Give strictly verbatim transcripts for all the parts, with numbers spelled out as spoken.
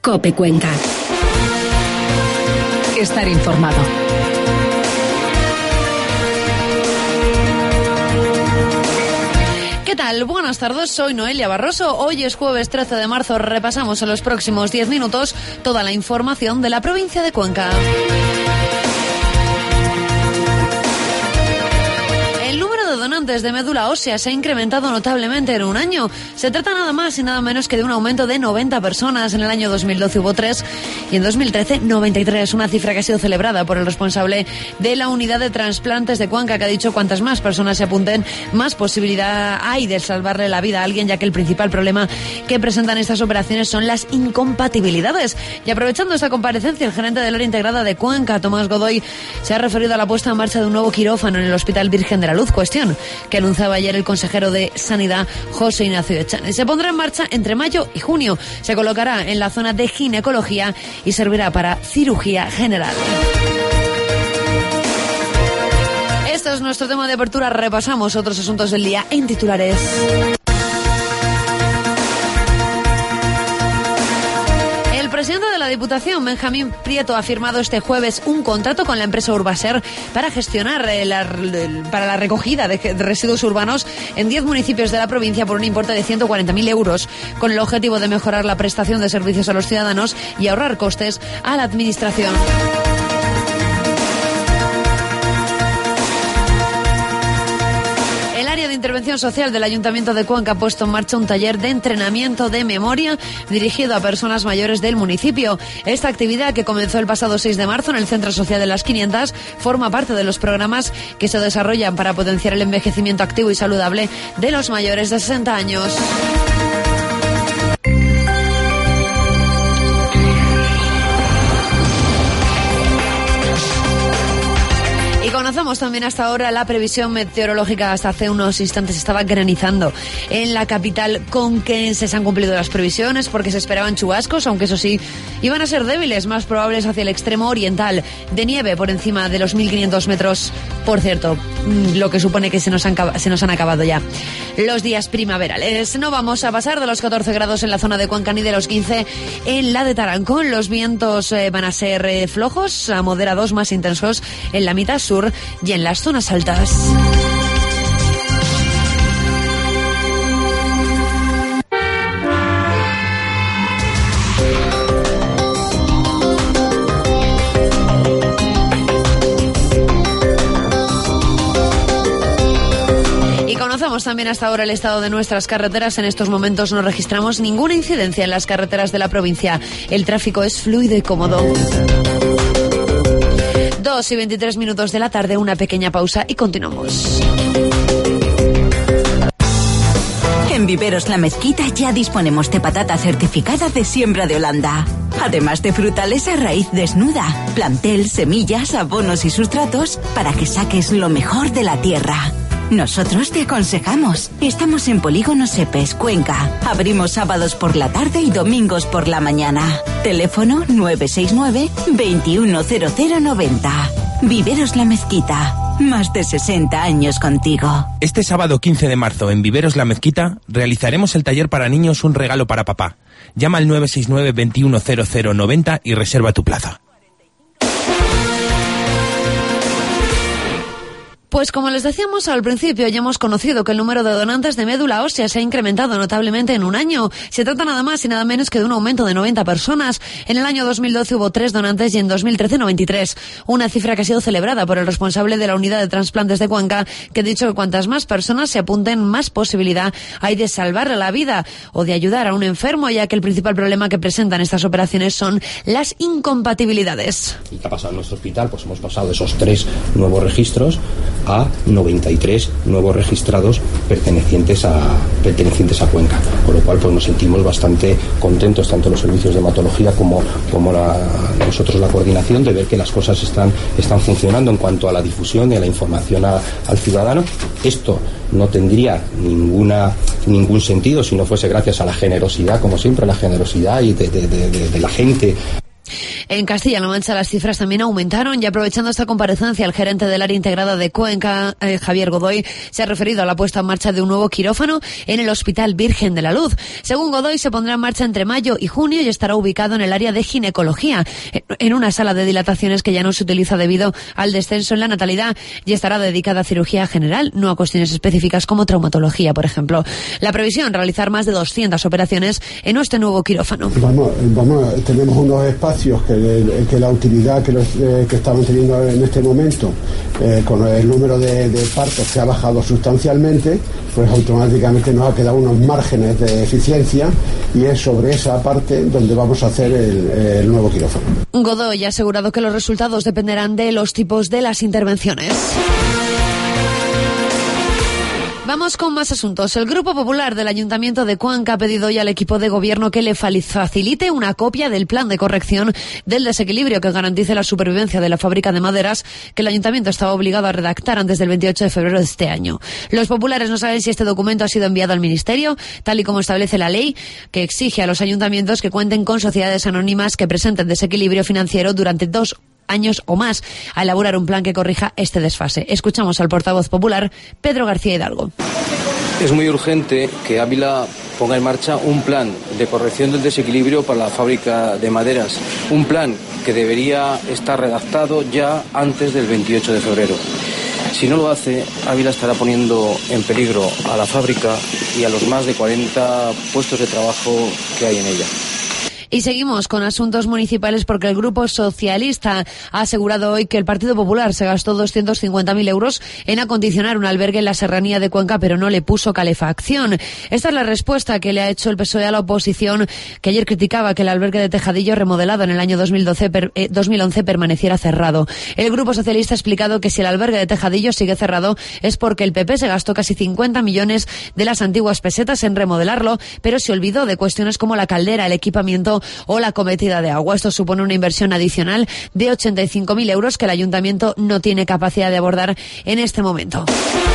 COPE Cuenca. Estar informado. ¿Qué tal? Buenas tardes, soy Noelia Barroso. Hoy es jueves trece de marzo. Repasamos en los próximos diez minutos toda la información de la provincia de Cuenca. Donantes de médula ósea se ha incrementado notablemente en un año. Se trata nada más y nada menos que de un aumento de noventa personas. En el año dos mil doce hubo tres y en dos mil trece noventa y tres, una cifra que ha sido celebrada por el responsable de la unidad de trasplantes de Cuenca, que ha dicho cuantas más personas se apunten, más posibilidad hay de salvarle la vida a alguien, ya que el principal problema que presentan estas operaciones son las incompatibilidades. Y aprovechando esta comparecencia, el gerente del área integrada de Cuenca, Tomás Godoy, se ha referido a la puesta en marcha de un nuevo quirófano en el Hospital Virgen de la Luz, cuestión que anunciaba ayer el consejero de Sanidad, José Ignacio Echane. Se pondrá en marcha entre mayo y junio. Se colocará en la zona de ginecología y servirá para cirugía general. Este es nuestro tema de apertura. Repasamos otros asuntos del día en titulares. El presidente de la Diputación, Benjamín Prieto, ha firmado este jueves un contrato con la empresa Urbaser para gestionar eh, la, para la recogida de, de residuos urbanos en diez municipios de la provincia por un importe de ciento cuarenta mil euros, con el objetivo de mejorar la prestación de servicios a los ciudadanos y ahorrar costes a la administración. De Intervención Social del Ayuntamiento de Cuenca ha puesto en marcha un taller de entrenamiento de memoria dirigido a personas mayores del municipio. Esta actividad, que comenzó el pasado seis de marzo en el Centro Social de las quinientas, forma parte de los programas que se desarrollan para potenciar el envejecimiento activo y saludable de los mayores de sesenta años. Conocemos también hasta ahora la previsión meteorológica. Hasta hace unos instantes estaba granizando en la capital conquense. Se han cumplido las previsiones porque se esperaban chubascos, aunque eso sí, iban a ser débiles, más probables hacia el extremo oriental, de nieve por encima de los mil quinientos metros. Por cierto, lo que supone que se nos han, se nos han acabado ya los días primaverales. No vamos a pasar de los catorce grados en la zona de Cuenca ni de los quince en la de Tarancón. Los vientos eh, van a ser eh, flojos a moderados, más intensos en la mitad sur y en las zonas altas. Y conocemos también hasta ahora el estado de nuestras carreteras. En estos momentos no registramos ninguna incidencia en las carreteras de la provincia. El tráfico es fluido y cómodo. dos y veintitrés minutos de la tarde, una pequeña pausa y continuamos. En Viveros La Mezquita ya disponemos de patata certificada de siembra de Holanda. Además de frutales a raíz desnuda, plantel, semillas, abonos y sustratos para que saques lo mejor de la tierra. Nosotros te aconsejamos. Estamos en Polígono Sepes, Cuenca. Abrimos sábados por la tarde y domingos por la mañana. Teléfono nueve seis nueve, veintiuno cero cero noventa. Viveros La Mezquita. Más de sesenta años contigo. Este sábado quince de marzo en Viveros La Mezquita realizaremos el taller para niños Un regalo para papá. Llama al nueve seis nueve, veintiuno cero cero noventa y reserva tu plaza. Pues como les decíamos al principio, ya hemos conocido que el número de donantes de médula ósea se ha incrementado notablemente en un año. Se trata nada más y nada menos que de un aumento de noventa personas. En el año dos mil doce hubo tres donantes y en dos mil trece noventa y tres. Una cifra que ha sido celebrada por el responsable de la unidad de trasplantes de Cuenca, que ha dicho que cuantas más personas se apunten, más posibilidad hay de salvarle la vida o de ayudar a un enfermo, ya que el principal problema que presentan estas operaciones son las incompatibilidades. ¿Y qué ha pasado en nuestro hospital? Pues hemos pasado de esos tres nuevos registros a noventa y tres nuevos registrados pertenecientes a pertenecientes a Cuenca, con lo cual pues nos sentimos bastante contentos, tanto los servicios de hematología como, como la, nosotros la coordinación, de ver que las cosas están, están funcionando en cuanto a la difusión y a la información a, al ciudadano. Esto no tendría ninguna ningún sentido si no fuese gracias a la generosidad, como siempre, la generosidad y de, de, de, de, de la gente. En Castilla-La Mancha las cifras también aumentaron y aprovechando esta comparecencia el gerente del área integrada de Cuenca, eh, Javier Godoy, se ha referido a la puesta en marcha de un nuevo quirófano en el Hospital Virgen de la Luz. Según Godoy, se pondrá en marcha entre mayo y junio y estará ubicado en el área de ginecología, en una sala de dilataciones que ya no se utiliza debido al descenso en la natalidad y estará dedicada a cirugía general, no a cuestiones específicas como traumatología, por ejemplo. La previsión, realizar más de doscientas operaciones en este nuevo quirófano. Vamos, vamos, tenemos unos espacios que, que la utilidad que, los, eh, que estaban teniendo en este momento, eh, con el número de, de partos que ha bajado sustancialmente, pues automáticamente nos ha quedado unos márgenes de eficiencia y es sobre esa parte donde vamos a hacer el, el nuevo quirófano. Godoy ha asegurado que los resultados dependerán de los tipos de las intervenciones. Vamos con más asuntos. El Grupo Popular del Ayuntamiento de Cuenca ha pedido hoy al equipo de gobierno que le facilite una copia del plan de corrección del desequilibrio que garantice la supervivencia de la fábrica de maderas que el Ayuntamiento estaba obligado a redactar antes del veintiocho de febrero de este año. Los populares no saben si este documento ha sido enviado al Ministerio, tal y como establece la ley, que exige a los ayuntamientos que cuenten con sociedades anónimas que presenten desequilibrio financiero durante dos años o más a elaborar un plan que corrija este desfase. Escuchamos al portavoz popular, Pedro García Hidalgo. Es muy urgente que Ávila ponga en marcha un plan de corrección del desequilibrio para la fábrica de maderas. Un plan que debería estar redactado ya antes del veintiocho de febrero. Si no lo hace, Ávila estará poniendo en peligro a la fábrica y a los más de cuarenta puestos de trabajo que hay en ella. Y seguimos con asuntos municipales porque el Grupo Socialista ha asegurado hoy que el Partido Popular se gastó doscientos cincuenta mil euros en acondicionar un albergue en la serranía de Cuenca, pero no le puso calefacción. Esta es la respuesta que le ha hecho el P S O E a la oposición, que ayer criticaba que el albergue de Tejadillo, remodelado en el año dos mil doce, per, eh, dos mil once, permaneciera cerrado. El Grupo Socialista ha explicado que si el albergue de Tejadillo sigue cerrado es porque el P P se gastó casi cincuenta millones de las antiguas pesetas en remodelarlo, pero se olvidó de cuestiones como la caldera, el equipamiento o la cometida de agua. Esto supone una inversión adicional de ochenta y cinco mil euros que el ayuntamiento no tiene capacidad de abordar en este momento.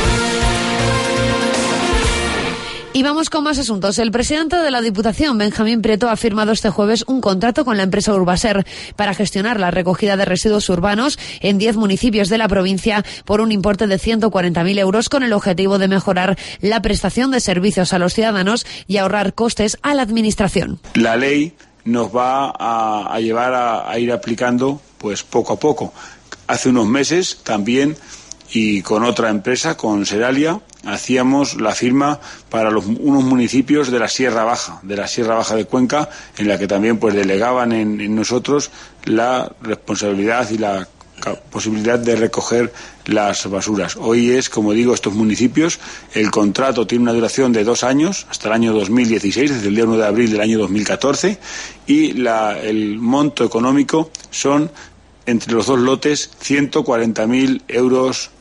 Y vamos con más asuntos. El presidente de la Diputación, Benjamín Prieto, ha firmado este jueves un contrato con la empresa Urbaser para gestionar la recogida de residuos urbanos en diez municipios de la provincia por un importe de ciento cuarenta mil euros con el objetivo de mejorar la prestación de servicios a los ciudadanos y ahorrar costes a la administración. La ley nos va a, a llevar a, a ir aplicando pues poco a poco. Hace unos meses también, y con otra empresa, con Seralia, hacíamos la firma para los, unos municipios de la Sierra Baja, de la Sierra Baja de Cuenca, en la que también pues delegaban en, en nosotros la responsabilidad y la posibilidad de recoger las basuras. Hoy es, como digo, estos municipios, el contrato tiene una duración de dos años, hasta el año dos mil dieciséis, desde el día uno de abril del año dos mil catorce, y la, el monto económico son, entre los dos lotes, ciento cuarenta mil euros.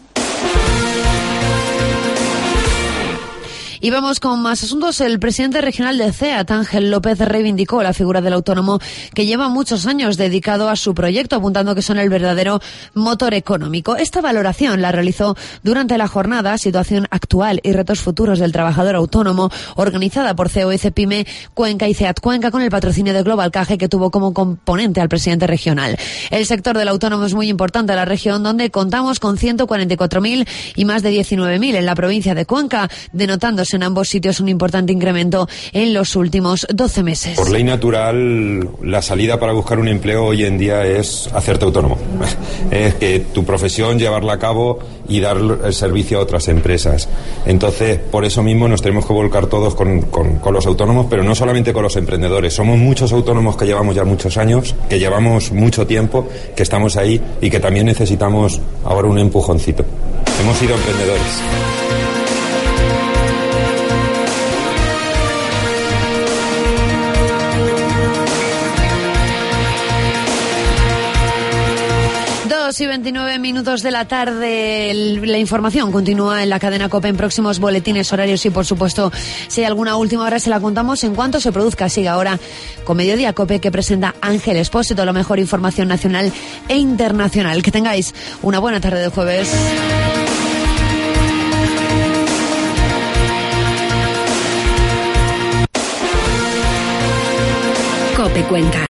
Y vamos con más asuntos. El presidente regional de C E A T, Ángel López, reivindicó la figura del autónomo que lleva muchos años dedicado a su proyecto, apuntando que son el verdadero motor económico. Esta valoración la realizó durante la jornada Situación Actual y Retos Futuros del Trabajador Autónomo, organizada por C O E, Cepime, Cuenca y C E A T Cuenca, con el patrocinio de Global Cage, que tuvo como componente al presidente regional. El sector del autónomo es muy importante en la región, donde contamos con ciento cuarenta y cuatro mil y más de diecinueve mil en la provincia de Cuenca, denotándose en ambos sitios un importante incremento en los últimos doce meses. Por ley natural, la salida para buscar un empleo hoy en día es hacerte autónomo. Es que tu profesión, llevarla a cabo y dar el servicio a otras empresas. Entonces, por eso mismo nos tenemos que volcar todos con, con, con los autónomos, pero no solamente con los emprendedores. Somos muchos autónomos que llevamos ya muchos años, que llevamos mucho tiempo, que estamos ahí y que también necesitamos ahora un empujoncito. Hemos sido emprendedores. Y veintinueve minutos de la tarde. La información continúa en la cadena COPE en próximos boletines horarios y, por supuesto, si hay alguna última hora se la contamos en cuanto se produzca. Sigue ahora con Mediodía COPE, que presenta Ángel Expósito, la mejor información nacional e internacional. Que tengáis una buena tarde de jueves. COPE Cuenca.